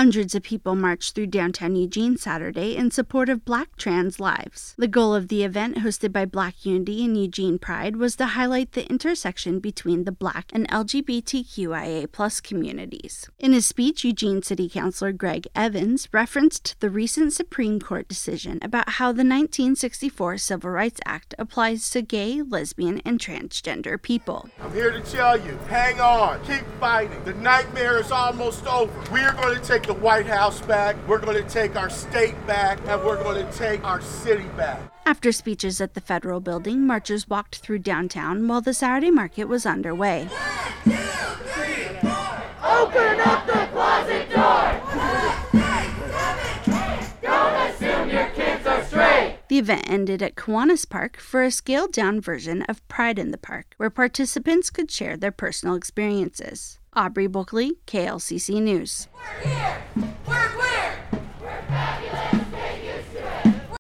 Hundreds of people marched through downtown Eugene Saturday in support of Black trans lives. The goal of the event, hosted by Black Unity and Eugene Pride, was to highlight the intersection between the Black and LGBTQIA+ communities. In his speech, Eugene City Councilor Greg Evans referenced the recent Supreme Court decision about how the 1964 Civil Rights Act applies to gay, lesbian, and transgender people. I'm here to tell you, hang on, keep fighting. The nightmare is almost over. We are going to take the White House back, we're going to take our state back, and we're going to take our city back. After speeches at the Federal Building, marchers walked through downtown while the Saturday market was underway. 1, 2, 3, 4. Open up the closet door! Don't assume your kids are straight! The event ended at Kiwanis Park for a scaled-down version of Pride in the Park, where participants could share their personal experiences. Aubrey Buckley, KLCC News. We're here!